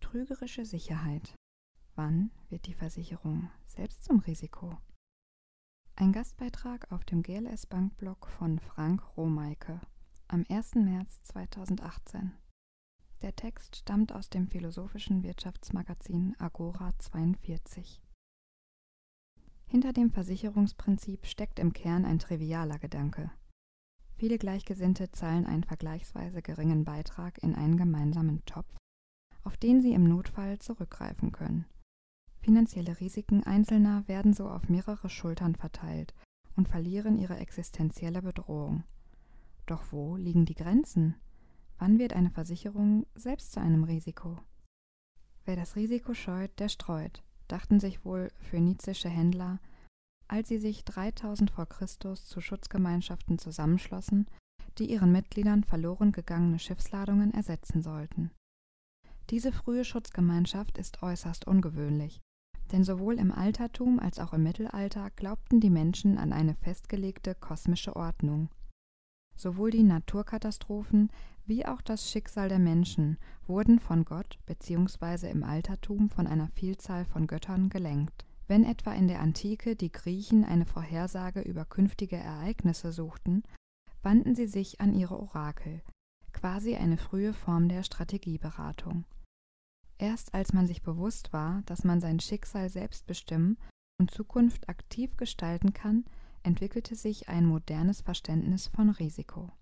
trügerische Sicherheit. Wann wird die Versicherung selbst zum Risiko? Ein Gastbeitrag auf dem GLS Bankblog von Frank Romeike am 1. März 2018. Der Text stammt aus dem philosophischen Wirtschaftsmagazin Agora 42. Hinter dem Versicherungsprinzip steckt im Kern ein trivialer Gedanke. Viele Gleichgesinnte zahlen einen vergleichsweise geringen Beitrag in einen gemeinsamen Topf, auf den sie im Notfall zurückgreifen können. Finanzielle Risiken Einzelner werden so auf mehrere Schultern verteilt und verlieren ihre existenzielle Bedrohung. Doch wo liegen die Grenzen? Wann wird eine Versicherung selbst zu einem Risiko? Wer das Risiko scheut, der streut, dachten sich wohl phönizische Händler, als sie sich 3000 vor Christus zu Schutzgemeinschaften zusammenschlossen, die ihren Mitgliedern verloren gegangene Schiffsladungen ersetzen sollten. Diese frühe Schutzgemeinschaft ist äußerst ungewöhnlich, denn sowohl im Altertum als auch im Mittelalter glaubten die Menschen an eine festgelegte kosmische Ordnung. Sowohl die Naturkatastrophen wie auch das Schicksal der Menschen wurden von Gott bzw. im Altertum von einer Vielzahl von Göttern gelenkt. Wenn etwa in der Antike die Griechen eine Vorhersage über künftige Ereignisse suchten, wandten sie sich an ihre Orakel, quasi eine frühe Form der Strategieberatung. Erst als man sich bewusst war, dass man sein Schicksal selbst bestimmen und Zukunft aktiv gestalten kann, entwickelte sich ein modernes Verständnis von Risiko.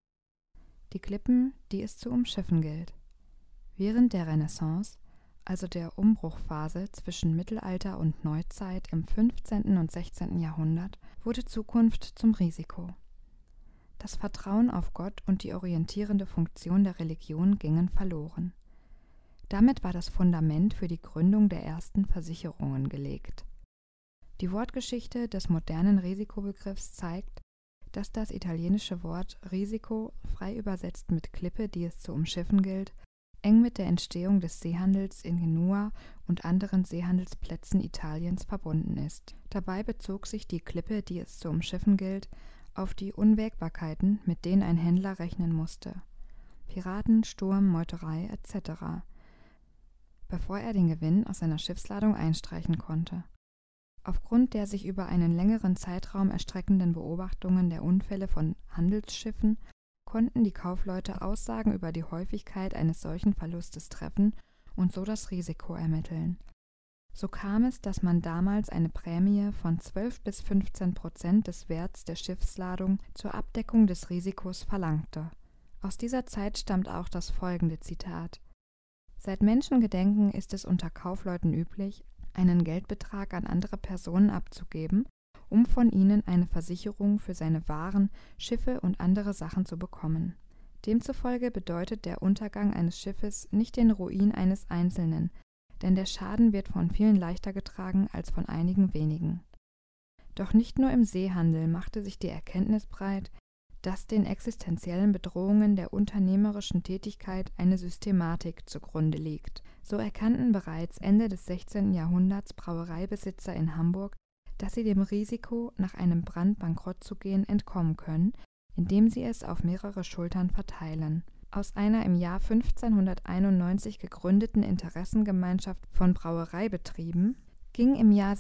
Die Klippen, die es zu umschiffen gilt. Während der Renaissance, also der Umbruchphase zwischen Mittelalter und Neuzeit im 15. und 16. Jahrhundert, wurde Zukunft zum Risiko. Das Vertrauen auf Gott und die orientierende Funktion der Religion gingen verloren. Damit war das Fundament für die Gründung der ersten Versicherungen gelegt. Die Wortgeschichte des modernen Risikobegriffs zeigt, dass das italienische Wort Risiko, frei übersetzt mit Klippe, die es zu umschiffen gilt, eng mit der Entstehung des Seehandels in Genua und anderen Seehandelsplätzen Italiens verbunden ist. Dabei bezog sich die Klippe, die es zu umschiffen gilt, auf die Unwägbarkeiten, mit denen ein Händler rechnen musste. Piraten, Sturm, Meuterei etc., bevor er den Gewinn aus seiner Schiffsladung einstreichen konnte. Aufgrund der sich über einen längeren Zeitraum erstreckenden Beobachtungen der Unfälle von Handelsschiffen konnten die Kaufleute Aussagen über die Häufigkeit eines solchen Verlustes treffen und so das Risiko ermitteln. So kam es, dass man damals eine Prämie von 12 bis 15% des Werts der Schiffsladung zur Abdeckung des Risikos verlangte. Aus dieser Zeit stammt auch das folgende Zitat: Seit Menschengedenken ist es unter Kaufleuten üblich, einen Geldbetrag an andere Personen abzugeben, um von ihnen eine Versicherung für seine Waren, Schiffe und andere Sachen zu bekommen. Demzufolge bedeutet der Untergang eines Schiffes nicht den Ruin eines Einzelnen, denn der Schaden wird von vielen leichter getragen als von einigen wenigen. Doch nicht nur im Seehandel machte sich die Erkenntnis breit, dass den existenziellen Bedrohungen der unternehmerischen Tätigkeit eine Systematik zugrunde liegt. So erkannten bereits Ende des 16. Jahrhunderts Brauereibesitzer in Hamburg, dass sie dem Risiko, nach einem Brand bankrott zu gehen, entkommen können, indem sie es auf mehrere Schultern verteilen. Aus einer im Jahr 1591 gegründeten Interessengemeinschaft von Brauereibetrieben ging im Jahr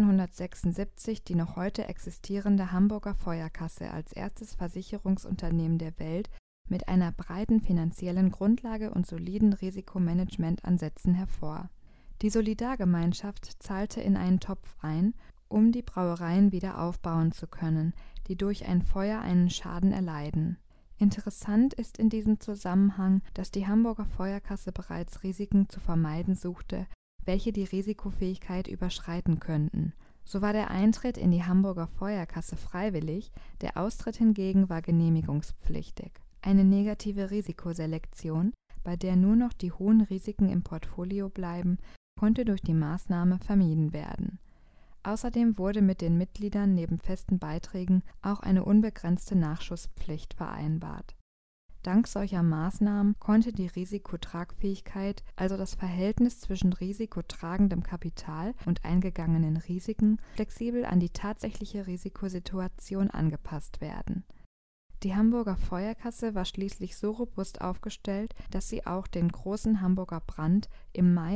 1676 die noch heute existierende Hamburger Feuerkasse als erstes Versicherungsunternehmen der Welt mit einer breiten finanziellen Grundlage und soliden Risikomanagementansätzen hervor. Die Solidargemeinschaft zahlte in einen Topf ein, um die Brauereien wieder aufbauen zu können, die durch ein Feuer einen Schaden erleiden. Interessant ist in diesem Zusammenhang, dass die Hamburger Feuerkasse bereits Risiken zu vermeiden suchte, welche die Risikofähigkeit überschreiten könnten. So war der Eintritt in die Hamburger Feuerkasse freiwillig, der Austritt hingegen war genehmigungspflichtig. Eine negative Risikoselektion, bei der nur noch die hohen Risiken im Portfolio bleiben, konnte durch die Maßnahme vermieden werden. Außerdem wurde mit den Mitgliedern neben festen Beiträgen auch eine unbegrenzte Nachschusspflicht vereinbart. Dank solcher Maßnahmen konnte die Risikotragfähigkeit, also das Verhältnis zwischen risikotragendem Kapital und eingegangenen Risiken, flexibel an die tatsächliche Risikosituation angepasst werden. Die Hamburger Feuerkasse war schließlich so robust aufgestellt, dass sie auch den großen Hamburger Brand im Mai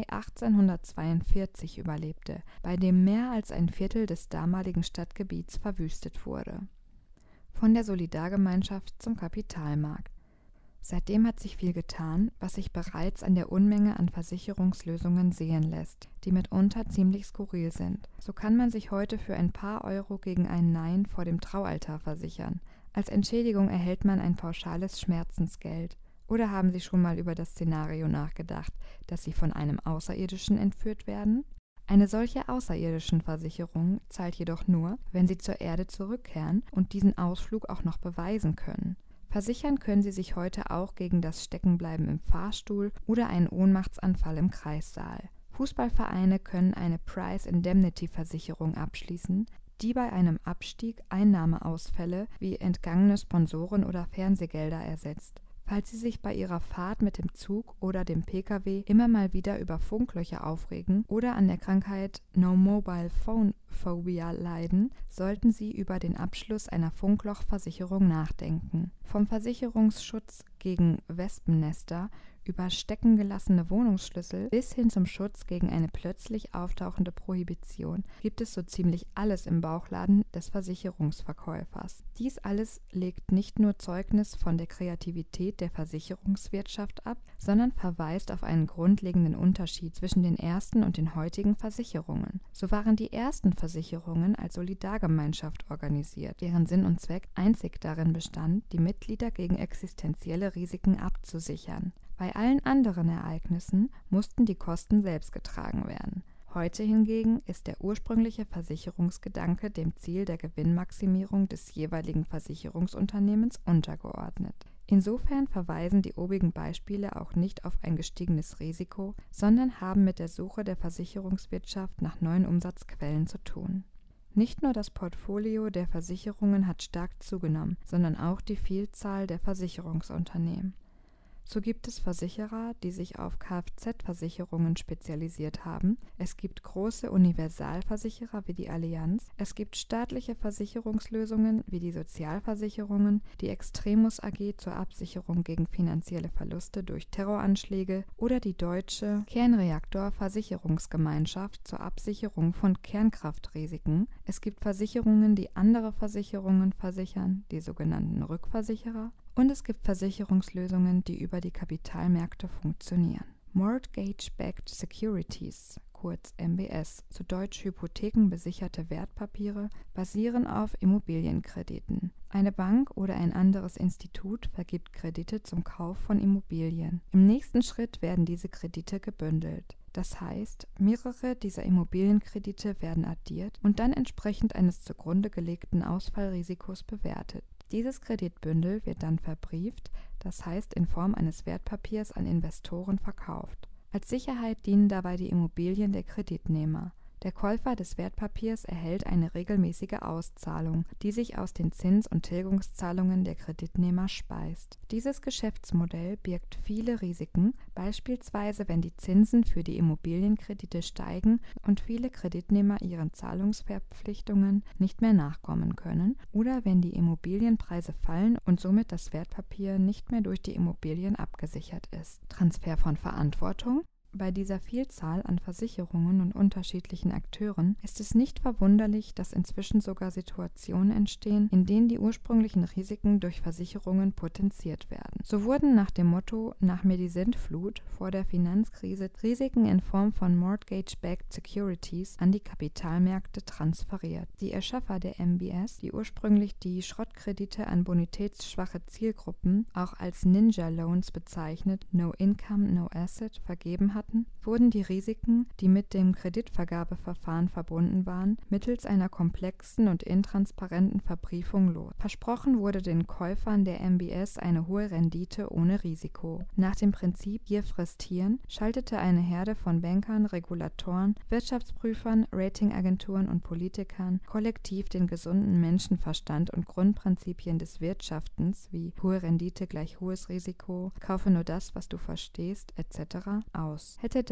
1842 überlebte, bei dem mehr als ein Viertel des damaligen Stadtgebiets verwüstet wurde. Von der Solidargemeinschaft zum Kapitalmarkt. Seitdem hat sich viel getan, was sich bereits an der Unmenge an Versicherungslösungen sehen lässt, die mitunter ziemlich skurril sind. So kann man sich heute für ein paar Euro gegen ein Nein vor dem Traualtar versichern. Als Entschädigung erhält man ein pauschales Schmerzensgeld. Oder haben Sie schon mal über das Szenario nachgedacht, dass Sie von einem Außerirdischen entführt werden? Eine solche außerirdischen Versicherung zahlt jedoch nur, wenn Sie zur Erde zurückkehren und diesen Ausflug auch noch beweisen können. Versichern können Sie sich heute auch gegen das Steckenbleiben im Fahrstuhl oder einen Ohnmachtsanfall im Kreissaal. Fußballvereine können eine Price-Indemnity-Versicherung abschließen, die bei einem Abstieg Einnahmeausfälle wie entgangene Sponsoren oder Fernsehgelder ersetzt. Falls Sie sich bei Ihrer Fahrt mit dem Zug oder dem Pkw immer mal wieder über Funklöcher aufregen oder an der Krankheit No Mobile Phone Phobia leiden, sollten Sie über den Abschluss einer Funklochversicherung nachdenken. Vom Versicherungsschutz gegen Wespennester über steckengelassene Wohnungsschlüssel bis hin zum Schutz gegen eine plötzlich auftauchende Prohibition gibt es so ziemlich alles im Bauchladen des Versicherungsverkäufers. Dies alles legt nicht nur Zeugnis von der Kreativität der Versicherungswirtschaft ab, sondern verweist auf einen grundlegenden Unterschied zwischen den ersten und den heutigen Versicherungen. So waren die ersten Versicherungen als Solidargemeinschaft organisiert, deren Sinn und Zweck einzig darin bestand, die Mitglieder gegen existenzielle Risiken abzusichern. Bei allen anderen Ereignissen mussten die Kosten selbst getragen werden. Heute hingegen ist der ursprüngliche Versicherungsgedanke dem Ziel der Gewinnmaximierung des jeweiligen Versicherungsunternehmens untergeordnet. Insofern verweisen die obigen Beispiele auch nicht auf ein gestiegenes Risiko, sondern haben mit der Suche der Versicherungswirtschaft nach neuen Umsatzquellen zu tun. Nicht nur das Portfolio der Versicherungen hat stark zugenommen, sondern auch die Vielzahl der Versicherungsunternehmen. So gibt es Versicherer, die sich auf Kfz-Versicherungen spezialisiert haben. Es gibt große Universalversicherer wie die Allianz. Es gibt staatliche Versicherungslösungen wie die Sozialversicherungen, die Extremus AG zur Absicherung gegen finanzielle Verluste durch Terroranschläge oder die Deutsche Kernreaktorversicherungsgemeinschaft zur Absicherung von Kernkraftrisiken. Es gibt Versicherungen, die andere Versicherungen versichern, die sogenannten Rückversicherer. Und es gibt Versicherungslösungen, die über die Kapitalmärkte funktionieren. Mortgage-Backed Securities, kurz MBS, zu Deutsch hypothekenbesicherte Wertpapiere, basieren auf Immobilienkrediten. Eine Bank oder ein anderes Institut vergibt Kredite zum Kauf von Immobilien. Im nächsten Schritt werden diese Kredite gebündelt. Das heißt, mehrere dieser Immobilienkredite werden addiert und dann entsprechend eines zugrunde gelegten Ausfallrisikos bewertet. Dieses Kreditbündel wird dann verbrieft, das heißt in Form eines Wertpapiers an Investoren verkauft. Als Sicherheit dienen dabei die Immobilien der Kreditnehmer. Der Käufer des Wertpapiers erhält eine regelmäßige Auszahlung, die sich aus den Zins- und Tilgungszahlungen der Kreditnehmer speist. Dieses Geschäftsmodell birgt viele Risiken, beispielsweise wenn die Zinsen für die Immobilienkredite steigen und viele Kreditnehmer ihren Zahlungsverpflichtungen nicht mehr nachkommen können oder wenn die Immobilienpreise fallen und somit das Wertpapier nicht mehr durch die Immobilien abgesichert ist. Transfer von Verantwortung. Bei dieser Vielzahl an Versicherungen und unterschiedlichen Akteuren ist es nicht verwunderlich, dass inzwischen sogar Situationen entstehen, in denen die ursprünglichen Risiken durch Versicherungen potenziert werden. So wurden nach dem Motto „Nach mir die Sintflut“ vor der Finanzkrise Risiken in Form von Mortgage-Backed Securities an die Kapitalmärkte transferiert. Die Erschaffer der MBS, die ursprünglich die Schrottkredite an bonitätsschwache Zielgruppen, auch als Ninja Loans bezeichnet, No Income, No Asset, vergeben hatten, wurden die Risiken, die mit dem Kreditvergabeverfahren verbunden waren, mittels einer komplexen und intransparenten Verbriefung los. Versprochen wurde den Käufern der MBS eine hohe Rendite ohne Risiko. Nach dem Prinzip Gier frisst Hirn schaltete eine Herde von Bankern, Regulatoren, Wirtschaftsprüfern, Ratingagenturen und Politikern kollektiv den gesunden Menschenverstand und Grundprinzipien des Wirtschaftens wie hohe Rendite gleich hohes Risiko, kaufe nur das, was du verstehst, etc. aus. Hätte das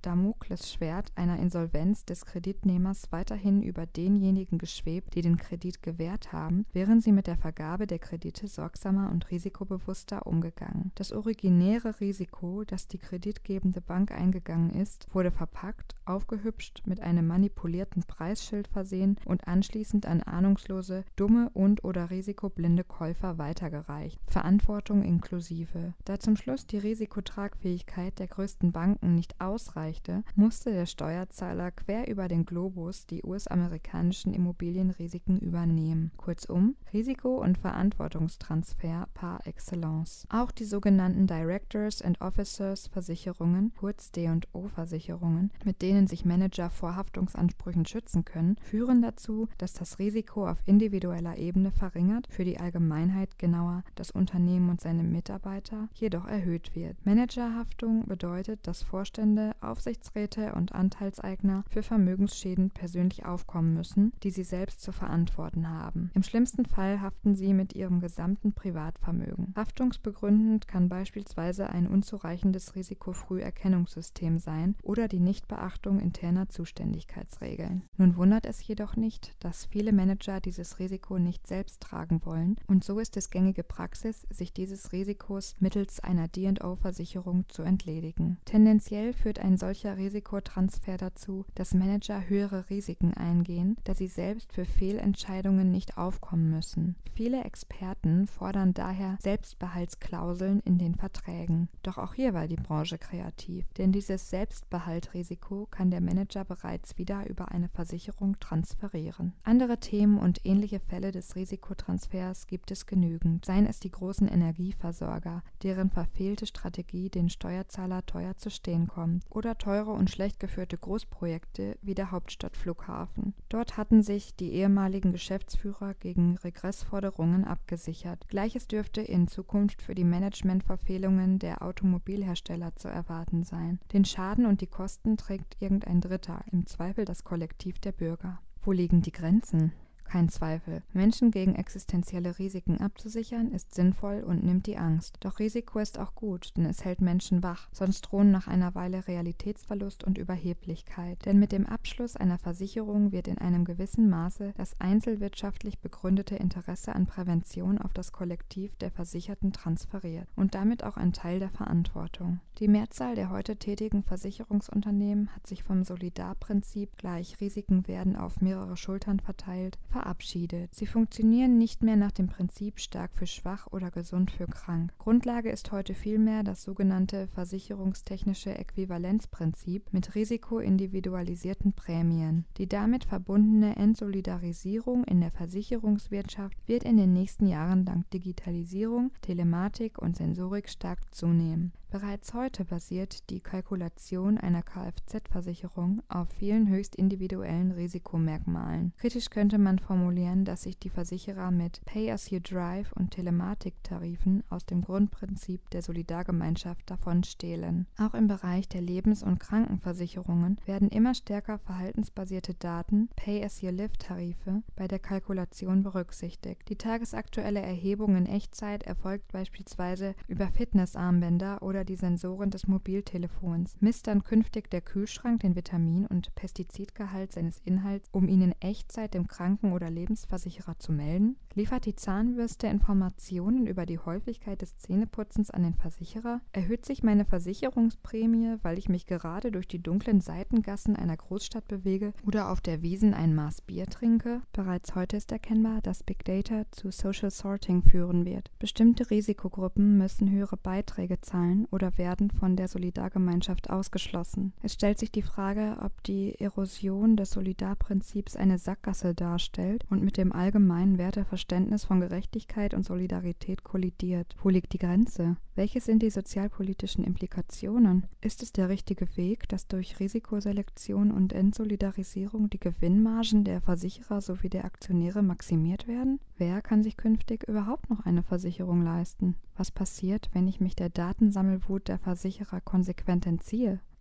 Damoklesschwert einer Insolvenz des Kreditnehmers weiterhin über denjenigen geschwebt, die den Kredit gewährt haben, wären sie mit der Vergabe der Kredite sorgsamer und risikobewusster umgegangen. Das originäre Risiko, das die kreditgebende Bank eingegangen ist, wurde verpackt, aufgehübscht, mit einem manipulierten Preisschild versehen und anschließend an ahnungslose, dumme und/oder risikoblinde Käufer weitergereicht, Verantwortung inklusive. Da zum Schluss die Risikotragfähigkeit der größten Banken nicht ausreichte, musste der Steuerzahler quer über den Globus die US-amerikanischen Immobilienrisiken übernehmen. Kurzum, Risiko- und Verantwortungstransfer par excellence. Auch die sogenannten Directors and Officers Versicherungen, kurz D&O-Versicherungen, mit denen sich Manager vor Haftungsansprüchen schützen können, führen dazu, dass das Risiko auf individueller Ebene verringert, für die Allgemeinheit genauer das Unternehmen und seine Mitarbeiter jedoch erhöht wird. Managerhaftung bedeutet, dass Vorstände, Aufsichtsräte und Anteilseigner für Vermögensschäden persönlich aufkommen müssen, die sie selbst zu verantworten haben. Im schlimmsten Fall haften sie mit ihrem gesamten Privatvermögen. Haftungsbegründend kann beispielsweise ein unzureichendes Risikofrüherkennungssystem sein oder die Nichtbeachtung interner Zuständigkeitsregeln. Nun wundert es jedoch nicht, dass viele Manager dieses Risiko nicht selbst tragen wollen, und so ist es gängige Praxis, sich dieses Risikos mittels einer D&O-Versicherung zu entledigen. Tendenziell führt ein solcher Risikotransfer dazu, dass Manager höhere Risiken eingehen, da sie selbst für Fehlentscheidungen nicht aufkommen müssen. Viele Experten fordern daher Selbstbehaltsklauseln in den Verträgen. Doch auch hier war die Branche kreativ, denn dieses Selbstbehaltrisiko kann der Manager bereits wieder über eine Versicherung transferieren. Andere Themen und ähnliche Fälle des Risikotransfers gibt es genügend, seien es die großen Energieversorger, deren verfehlte Strategie den Steuerzahler teuer zu stehen kommt, oder teure und schlecht geführte Großprojekte wie der Hauptstadtflughafen. Dort hatten sich die ehemaligen Geschäftsführer gegen Regressforderungen abgesichert. Gleiches dürfte in Zukunft für die Managementverfehlungen der Automobilhersteller zu erwarten sein. Den Schaden und die Kosten trägt irgendein Dritter, im Zweifel das Kollektiv der Bürger. Wo liegen die Grenzen? Kein Zweifel. Menschen gegen existenzielle Risiken abzusichern, ist sinnvoll und nimmt die Angst. Doch Risiko ist auch gut, denn es hält Menschen wach, sonst drohen nach einer Weile Realitätsverlust und Überheblichkeit. Denn mit dem Abschluss einer Versicherung wird in einem gewissen Maße das einzelwirtschaftlich begründete Interesse an Prävention auf das Kollektiv der Versicherten transferiert und damit auch ein Teil der Verantwortung. Die Mehrzahl der heute tätigen Versicherungsunternehmen hat sich vom Solidarprinzip gleich Risiken werden auf mehrere Schultern verteilt verabschiedet. Sie funktionieren nicht mehr nach dem Prinzip stark für schwach oder gesund für krank. Grundlage ist heute vielmehr das sogenannte versicherungstechnische Äquivalenzprinzip mit risikoindividualisierten Prämien. Die damit verbundene Entsolidarisierung in der Versicherungswirtschaft wird in den nächsten Jahren dank Digitalisierung, Telematik und Sensorik stark zunehmen. Bereits heute basiert die Kalkulation einer Kfz-Versicherung auf vielen höchst individuellen Risikomerkmalen. Kritisch könnte man formulieren, dass sich die Versicherer mit Pay-as-you-drive und Telematik-Tarifen aus dem Grundprinzip der Solidargemeinschaft davon stehlen. Auch im Bereich der Lebens- und Krankenversicherungen werden immer stärker verhaltensbasierte Daten, Pay-as-you-live-Tarife, bei der Kalkulation berücksichtigt. Die tagesaktuelle Erhebung in Echtzeit erfolgt beispielsweise über Fitnessarmbänder oder die Sensoren des Mobiltelefons. Misst dann künftig der Kühlschrank den Vitamin- und Pestizidgehalt seines Inhalts, um ihn in Echtzeit dem Kranken- oder Lebensversicherer zu melden? Liefert die Zahnbürste Informationen über die Häufigkeit des Zähneputzens an den Versicherer? Erhöht sich meine Versicherungsprämie, weil ich mich gerade durch die dunklen Seitengassen einer Großstadt bewege oder auf der Wiesn ein Maß Bier trinke? Bereits heute ist erkennbar, dass Big Data zu Social Sorting führen wird. Bestimmte Risikogruppen müssen höhere Beiträge zahlen oder werden von der Solidargemeinschaft ausgeschlossen. Es stellt sich die Frage, ob die Erosion des Solidarprinzips eine Sackgasse darstellt und mit dem allgemeinen Werteverständnis von Gerechtigkeit und Solidarität kollidiert. Wo liegt die Grenze? Welche sind die sozialpolitischen Implikationen? Ist es der richtige Weg, dass durch Risikoselektion und Entsolidarisierung die Gewinnmargen der Versicherer sowie der Aktionäre maximiert werden? Wer kann sich künftig überhaupt noch eine Versicherung leisten? Was passiert, wenn ich mich der Datensammelwut der Versicherer konsequent entziehe?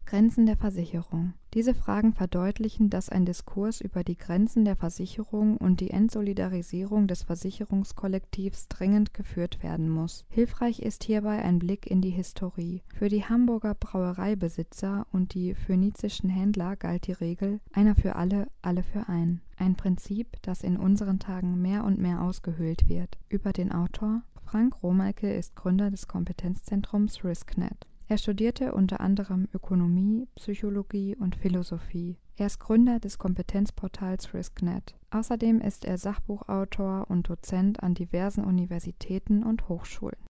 Grenzen der Versicherung. Diese Fragen verdeutlichen, dass ein Diskurs über die Grenzen der Versicherung und die Entsolidarisierung des Versicherungskollektivs dringend geführt werden muss. Hilfreich ist hierbei ein Blick in die Historie. Für die Hamburger Brauereibesitzer und die phönizischen Händler galt die Regel „einer für alle, alle für einen“. Ein Prinzip, das in unseren Tagen mehr und mehr ausgehöhlt wird. Über den Autor: Frank Romeike ist Gründer des Kompetenzzentrums RiskNet. Er studierte unter anderem Ökonomie, Psychologie und Philosophie. Er ist Gründer des Kompetenzportals RiskNet. Außerdem ist er Sachbuchautor und Dozent an diversen Universitäten und Hochschulen.